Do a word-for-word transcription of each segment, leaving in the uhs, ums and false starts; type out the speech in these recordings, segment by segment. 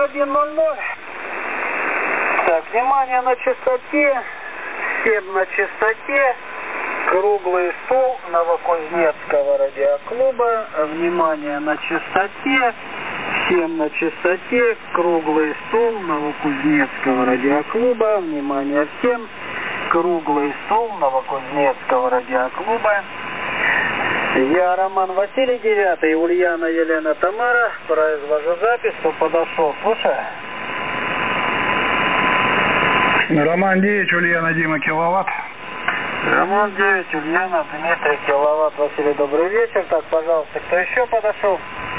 один ноль ноль. Так, внимание на частоте. Всем на частоте. Круглый стол Новокузнецкого радиоклуба. Внимание на частоте. Всем на частоте. Круглый стол Новокузнецкого радиоклуба. Внимание всем. Круглый стол Новокузнецкого радиоклуба. Я Роман Василий, девятый, Ульяна Елена Тамара. Произвожу запись, кто подошел. Слушай. Роман девять, Ульяна Дима, киловатт. Роман девять, Ульяна Дмитрий, киловатт. Василий, добрый вечер. Так, пожалуйста, кто еще подошел?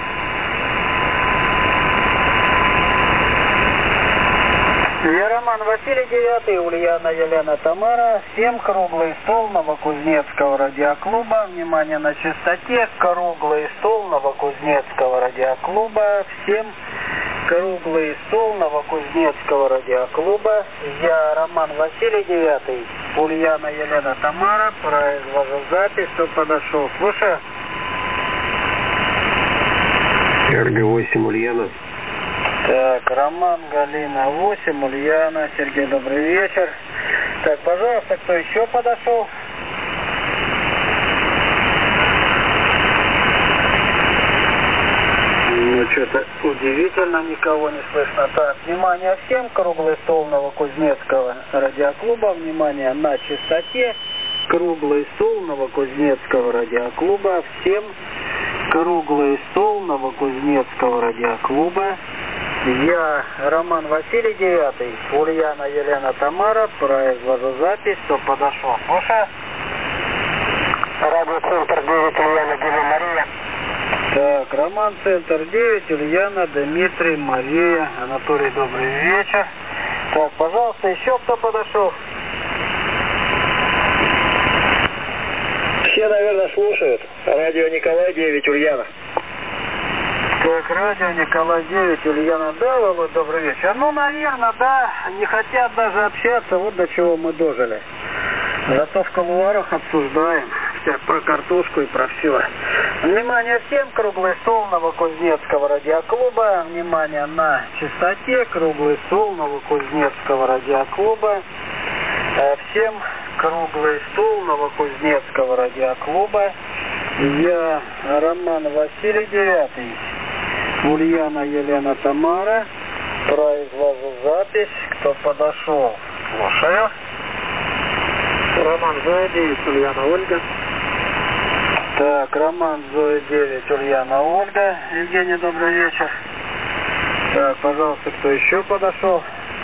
Я Роман Василий, девятый, Ульяна Елена Тамара. Всем круглый стол Новокузнецкого радиоклуба. Внимание на частоте. Круглый стол Новокузнецкого радиоклуба. Всем круглый стол Новокузнецкого радиоклуба. Я Роман Василий, девятый, Ульяна Елена Тамара. Произвожу запись, кто подошел. Слушай. эр гэ восемь, Ульяна. Так, Роман, Галина, восемь, Ульяна, Сергей, добрый вечер. Так, пожалуйста, кто еще подошел? Ну, что-то удивительно, никого не слышно. Так, внимание всем, круглый стол Новокузнецкого радиоклуба, внимание на частоте. Круглый стол Новокузнецкого радиоклуба, всем круглый стол Новокузнецкого радиоклуба. Я Роман Василий, девятый, Ульяна Елена Тамара, произвожу запись, кто подошел. Слушай. Радиоцентр девять, Ульяна Дима, Мария. Так, Роман, Центр девять, Ульяна, Дмитрий, Мария, Анатолий, добрый вечер. Так, пожалуйста, еще кто подошел? Все, наверное, слушают. Радио Николай девять, Ульяна. Так, радио Николай девять, Ульяна, да, Володь, добрый вечер. Ну, наверное, да, не хотят даже общаться, вот до чего мы дожили. Зато в кулуарах обсуждаем все про картошку и про все. Внимание всем, круглый стол Новокузнецкого радиоклуба. Внимание на частоте, круглый стол Новокузнецкого радиоклуба. Всем круглый стол Новокузнецкого радиоклуба. Я Роман Василий, девятый. Ульяна Елена Тамара. Произвожу запись, кто подошел. Слушаю. Роман Зоя девять, Ульяна Ольга. Так, Роман Зоя девять, Ульяна Ольга. Евгений, добрый вечер. Так, пожалуйста, кто еще подошел?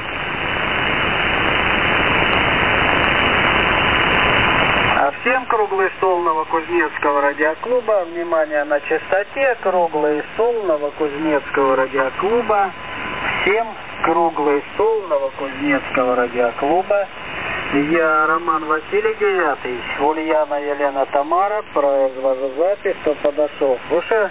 А всем круглый стол Новокузнецкого радиоклуба. Внимание на частоте. Круглый стол Новокузнецкого радиоклуба. Всем круглый стол Новокузнецкого радиоклуба. Я Роман Василий, девятый, Ульяна Елена Тамара. Произвожу запись, кто подошел. Слушай.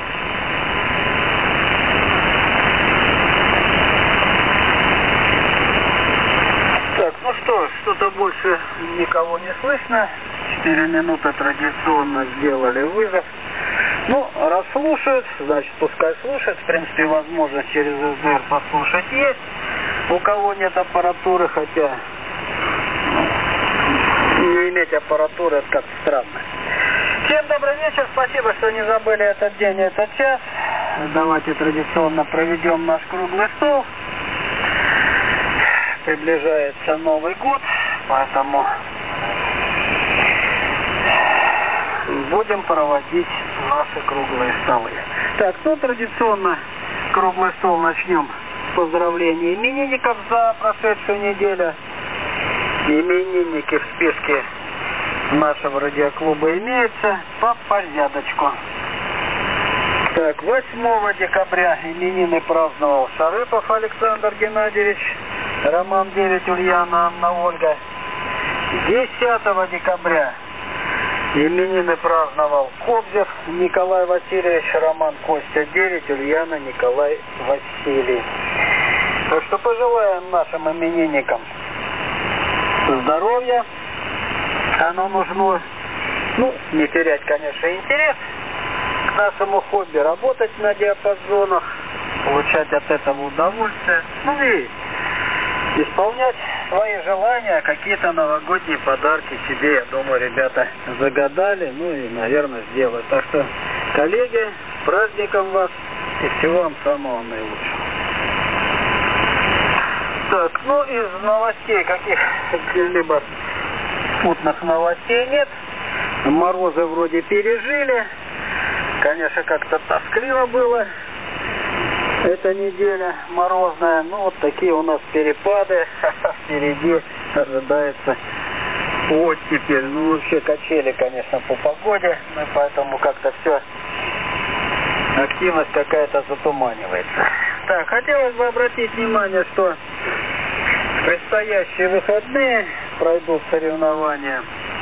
Так, ну что, что-то больше никого не слышно. Четыре минуты традиционно сделали вызов. Ну, раз слушают, значит, пускай слушают. В принципе, возможность через эс дэ эр послушать есть. У кого нет аппаратуры, хотя не иметь аппаратуры, это как-то странно. Всем добрый вечер, спасибо, что не забыли этот день и этот час. Давайте традиционно проведем наш круглый стол. Приближается Новый год, поэтому будем проводить наши круглые столы. Так, ну традиционно круглый стол начнем с поздравления именинников за прошедшую неделю. Именинники в списке нашего радиоклуба имеются по порядочку. Так, восьмого декабря именины праздновал Шарыпов Александр Геннадьевич, Роман девять, Ульяна Анна Ольга. десятого декабря именины праздновал Кобзев Николай Васильевич, Роман Костя девять, Ульяна Николай Василий. Так что пожелаем нашим именинникам здоровья, оно нужно, ну, не терять, конечно, интерес к нашему хобби, работать на диапазонах, получать от этого удовольствие, ну и исполнять свои желания, какие-то новогодние подарки себе, я думаю, ребята загадали, ну и, наверное, сделают. Так что, коллеги, с праздником вас и всего вам самого наилучшего. Так, ну из новостей, каких-либо смутных новостей нет. Морозы вроде пережили. Конечно, как-то тоскливо было эта неделя морозная. Ну, вот такие у нас перепады. Впереди ожидается оттепель. Ну, вообще качели, конечно, по погоде. Ну, поэтому как-то все, активность какая-то затуманивается. Так, хотелось бы обратить внимание, что в предстоящие выходные пройдут соревнования.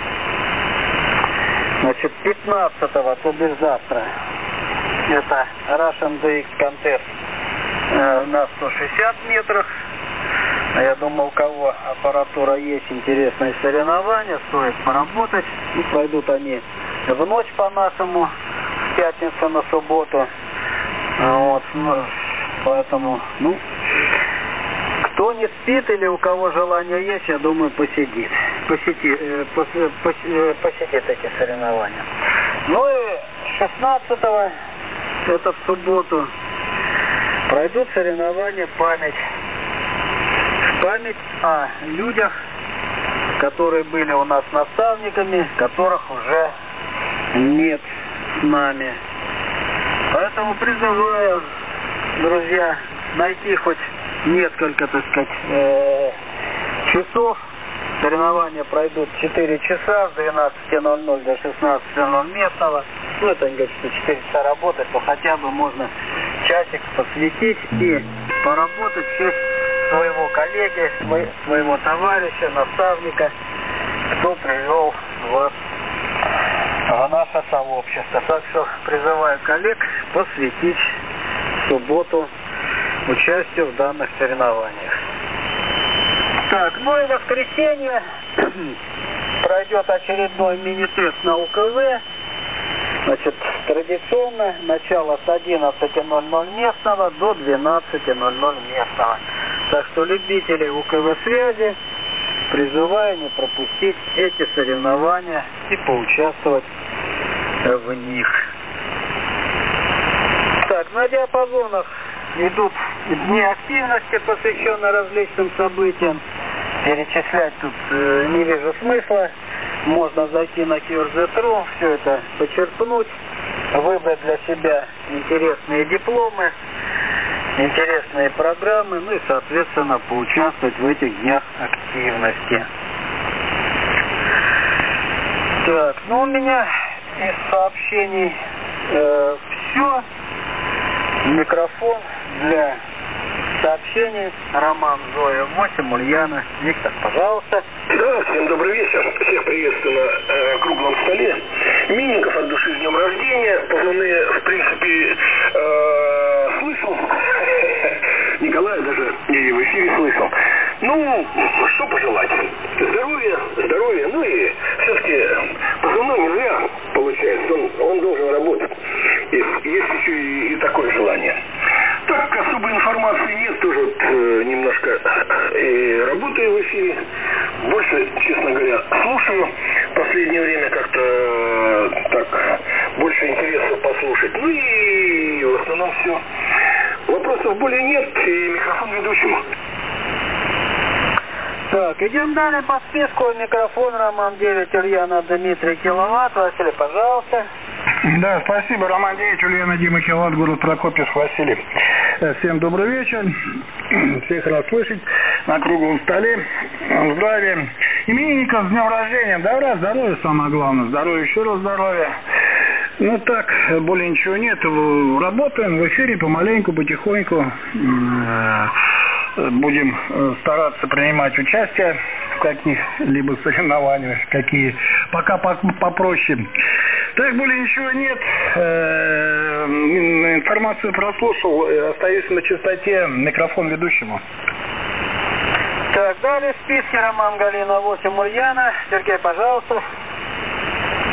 Значит, пятнадцатого, то бишь завтра, это Russian ди экс Contest э, на сто шестьдесят метрах. Я думаю, у кого аппаратура есть, интересные соревнования, стоит поработать. И пройдут они в ночь по-нашему, с пятницы на субботу. Вот, ну, поэтому, ну, кто не спит или у кого желание есть, я думаю, посидит. Посети, э, пос, пос, э, посетит эти соревнования. Ну и шестнадцатого, это в субботу, пройдут соревнования «Память». Память о людях, которые были у нас наставниками, которых уже нет с нами. Поэтому призываю, друзья, найти хоть несколько, так сказать, э, часов. Соревнования пройдут четыре часа с двенадцати ноль-ноль до шестнадцати ноль-ноль местного. Ну, это они говорят, что четыре часа работать, то хотя бы можно часик посвятить и поработать в честь своего коллеги, своего товарища, наставника, кто привел вас в наше сообщество. Так что призываю коллег посвятить субботу участию в данных соревнованиях. Так, ну и в воскресенье пройдет очередной мини-тест на У Ка В. Значит, традиционно начало с одиннадцати ноль-ноль местного до двенадцати ноль-ноль местного. Так что любители У Ка В связи призываю не пропустить эти соревнования и поучаствовать в них. Так, на диапазонах идут дни активности, посвященные различным событиям. Перечислять тут э, не вижу смысла. Можно зайти на кью эр зет точка ру, все это почерпнуть, выбрать для себя интересные дипломы, интересные программы, ну и, соответственно, поучаствовать в этих днях активности. Так, ну у меня из сообщений э, все. Микрофон для сообщений. Роман, Зоя, восемь, Ульяна. Виктор, пожалуйста. Да, всем добрый вечер. Всех приветствую на э, круглом столе. Минников от души с днем рождения. Позывные, в принципе, э, слышал. Николая даже и в эфире слышал. Ну, что пожелать? Здоровья, здоровья. Ну и все-таки позывной не зря получается. Он, он должен работать. Есть, есть еще и, и такое желание. Так как особой информации нет, тоже вот, э, немножко э, работаю в эфире. Больше, честно говоря, слушаю. В последнее время как-то э, так больше интереса послушать. Ну и в основном все. Вопросов более нет. И микрофон ведущему. Так, идем далее по списку. Микрофон Роман девять, Ульяна Дмитрий Киловатт. Василий, пожалуйста. Да, спасибо, Роман девять, Ульяна Дима Киловатт, город Прокопьевск, Василий. Всем добрый вечер. Всех рад слышать на круглом столе. Здравия. Именинников с днем рождения. Добра, здоровья, самое главное. Здоровья, еще раз здоровья. Ну так, более ничего нет. Работаем в эфире помаленьку, потихоньку. Будем стараться принимать участие в каких-либо соревнованиях, какие пока попроще. Так, более ничего нет. Информацию прослушал. Остаюсь на частоте. Микрофон ведущему. Так, далее в списке Роман, Галина, восемь, Ульяна. Сергей, пожалуйста.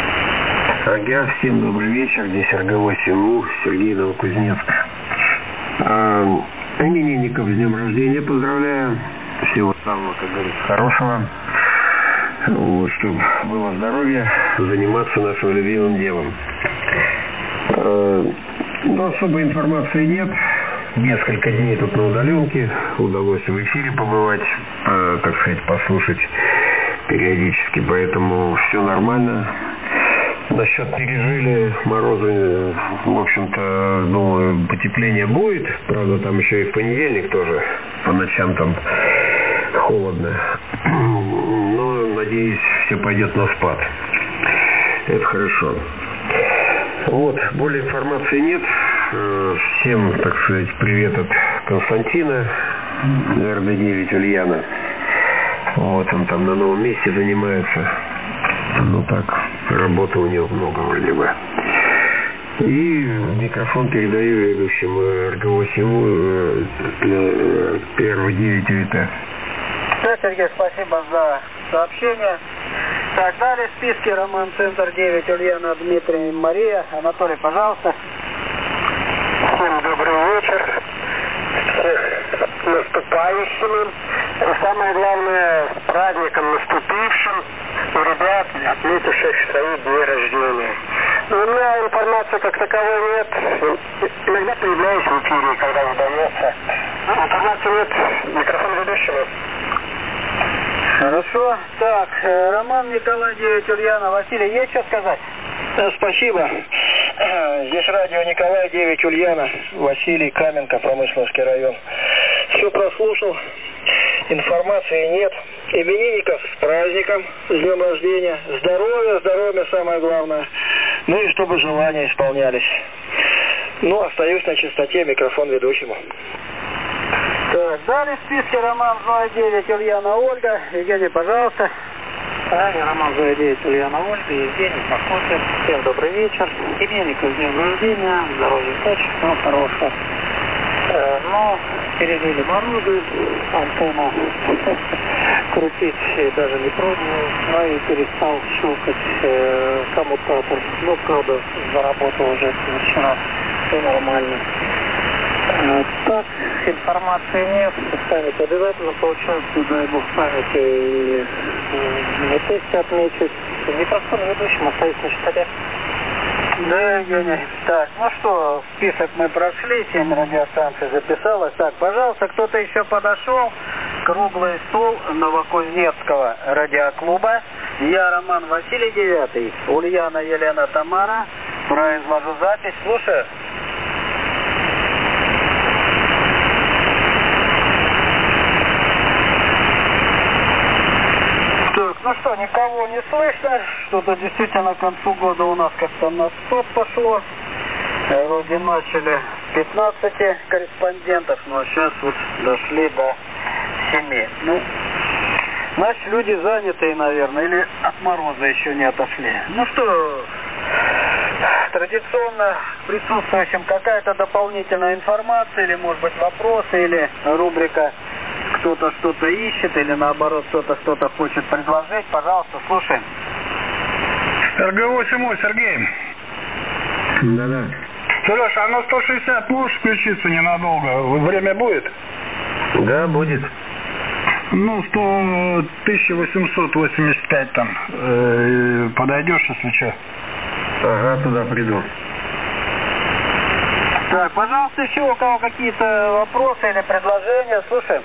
Ага, всем добрый вечер. Здесь эр гэ восемь у, Сергей Новокузнецк. А, именинников с днем рождения поздравляю. Всего самого, как говорится, хорошего. Вот, чтобы было здоровье, заниматься нашим любимым делом. А, но особой информации нет. Несколько дней тут на удаленке. Удалось в эфире побывать, э, так сказать, послушать периодически. Поэтому все нормально. Насчет пережили морозы, в общем-то, думаю, потепление будет. Правда, там еще и в понедельник тоже по ночам там холодно. Но, надеюсь, все пойдет на спад. Это хорошо. Вот, более информации нет. Всем, так сказать, привет от Константина, эр дэ девять Ульяна. Вот он там на новом месте занимается. Ну так, работы у него много вроде бы. И микрофон передаю ведущему эр гэ восемь пи эр девять вэ тэ. Да, Сергей, спасибо за сообщение. Так, далее в списке Роман Центр девять, Ульяна, Дмитрий, Мария. Анатолий, пожалуйста. Всем добрый вечер. Всех наступающими. И самое главное, с праздником наступившим. У ребят, отметивших свои дни рождения. Но у меня информации как таковой нет. Иногда появляюсь в эфире, когда удается. Информации нет. Микрофон ведущего. Хорошо. Так, Роман Николай девять, Ульяна, Василий, есть что сказать? Да, спасибо. Здесь радио Николай девять, Ульяна, Василий, Каменка, Промысловский район. Все прослушал. Информации нет. Именинников с праздником, с днем рождения. Здоровья, здоровья самое главное. Ну и чтобы желания исполнялись. Ну, остаюсь на чистоте, микрофон ведущему. Так, далее в списке Роман Зоя девять, Ульяна, Ольга. Евгений, пожалуйста. Далее Роман Зоя девять, Ульяна, Ольга, Евгений, посмотрим. Всем добрый вечер. Именинников с днем рождения, здоровья, удачи, всего хорошего. Э, но пережили морозы, антенну крутить даже не пробовал, но и перестал щелкать э, коммутатор. Ну, правда, заработал уже вчера, все нормально. Э, так, информации нет, память обязательно получается, дай бог памяти, и на тесте отмечусь. Микрофон ведущим остаюсь на чистоте. Да, Евгений. Так, ну что, список мы прошли, семь радиостанций записалось. Так, пожалуйста, кто-то еще подошел. Круглый стол Новокузнецкого радиоклуба. Я Роман Василий девятый, Ульяна Елена Тамара. Произвожу запись. Слушаю. Так, ну что, никого не слышно. Что-то действительно к концу года у нас как-то на спад пошло. Вроде начали с пятнадцати корреспондентов, но сейчас вот дошли до семи. Ну, значит, люди занятые, наверное, или от мороза еще не отошли. Ну что, традиционно присутствующим какая-то дополнительная информация, или, может быть, вопросы, или рубрика «Кто-то что-то ищет», или, наоборот, кто-то что-то хочет предложить. Пожалуйста, слушаем. эр гэ восемь, Сергей. Да-да. Сереж, а на сто шестьдесят можешь включиться ненадолго? Время будет? Да, будет. Ну, сто, тысяча восемьсот восемьдесят пять там. Э, подойдешь, если что? Ага, туда приду. Так, пожалуйста, еще у кого какие-то вопросы или предложения, слушаем.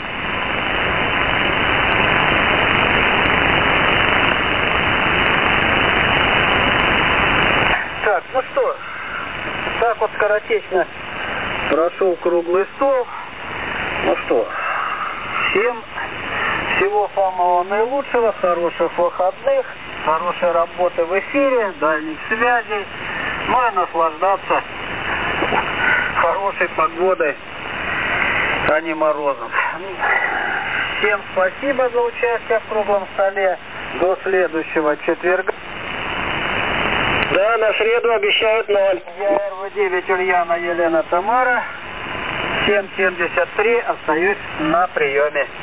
Так, ну что, так вот скоротечно прошел круглый стол. Ну что, всем всего самого наилучшего, хороших выходных, хорошей работы в эфире, дальних связей, ну и наслаждаться хорошей погодой, а не морозом. Всем спасибо за участие в круглом столе. До следующего четверга. Да, на среду обещают ноль. Я эр вэ девять, Ульяна Елена Тамара. семь семьдесят три, остаюсь на приеме.